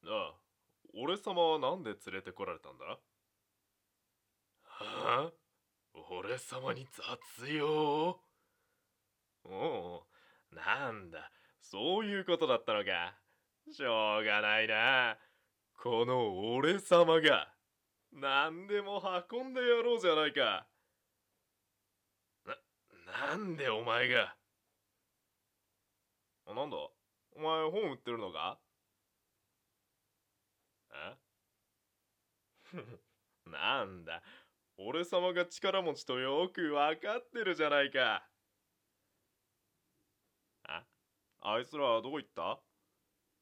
ああ、俺様はなんで連れてこられたんだ？はあ？俺様に雑用？おう、なんだ、そういうことだったのか。しょうがないな。この俺様が、何でも運んでやろうじゃないか。なんでお前が。なんだ、お前本売ってるのか？あなんだ、俺様が力持ちとよくわかってるじゃないか。あいつらどこ行った？